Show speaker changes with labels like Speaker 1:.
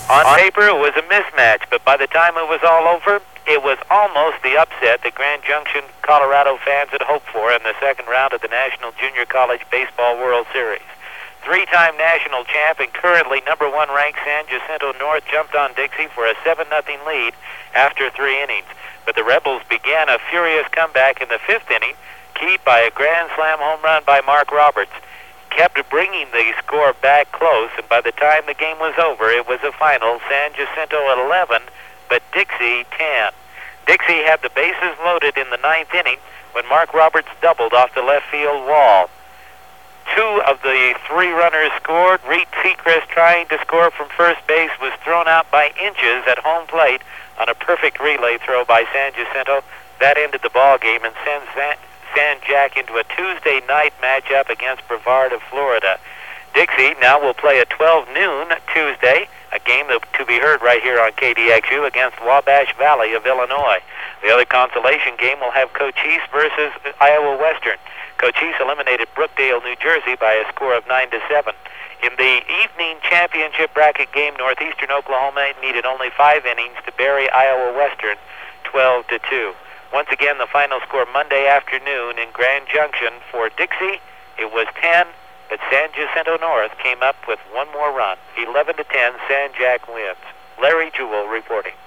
Speaker 1: On paper, it was a mismatch, but by the time it was all over, it was almost the upset that Grand Junction, Colorado fans had hoped for in the second round of the National Junior College Baseball World Series. Three-time national champ and currently number one ranked San Jacinto North jumped on Dixie for a 7-0 lead after 3 innings. But the Rebels began a furious comeback in the 5th inning, keyed by a grand slam home run by Mark Roberts. Kept bringing the score back close, and by the time the game was over, it was a final San Jacinto at 11, but Dixie 10. Dixie had the bases loaded in the 9th inning when Mark Roberts doubled off the left field wall. 2 of the 3 runners scored. Reed Seacrest, trying to score from first base, was thrown out by inches at home plate on a perfect relay throw by San Jacinto. That ended the ball game and sends San Jac into a Tuesday night matchup against Brevard of Florida. Dixie now will play at 12 noon Tuesday, a game to be heard right here on KDXU against Wabash Valley of Illinois. The other consolation game will have Cochise versus Iowa Western. Cochise eliminated Brookdale, New Jersey by a score of 9-7. In the evening championship bracket game, Northeastern Oklahoma needed only 5 innings to bury Iowa Western 12-2. Once again, the final score Monday afternoon in Grand Junction for Dixie, it was 10, but San Jacinto North came up with one more run. 11-10, San Jac wins. Larry Jewell reporting.